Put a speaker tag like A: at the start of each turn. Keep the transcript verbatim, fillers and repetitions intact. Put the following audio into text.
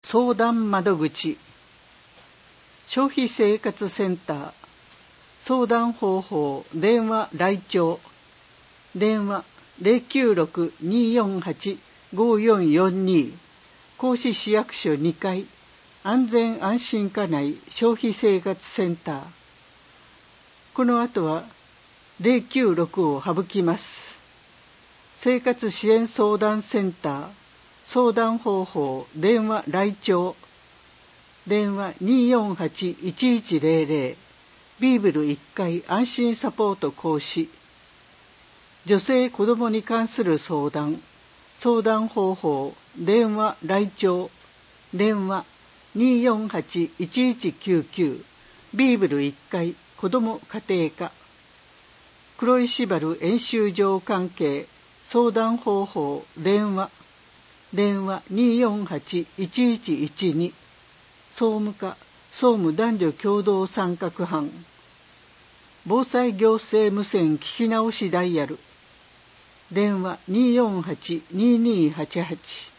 A: 相談窓口消費生活センター相談方法電話来庁電話 ゼロきゅうろく にーよんはち ごよんよんに 甲子市役所にかい安全安心課内消費生活センター。この後はゼロきゅうろくを省きます。生活支援相談センター相談方法電話来庁電話 にーよんはち いちいちゼロゼロ ビーブルいっかい安心サポート講師女性子どもに関する相談相談方法電話来庁電話 にーよんはち いちいちきゅうきゅう ビーブルいっかい子ども家庭科黒石原演習場関係相談方法電話電話 にーよんはち いちいちいちに 総務課総務男女共同参画班防災行政無線聞き直しダイヤル電話 にーよんはち にーにーはちはち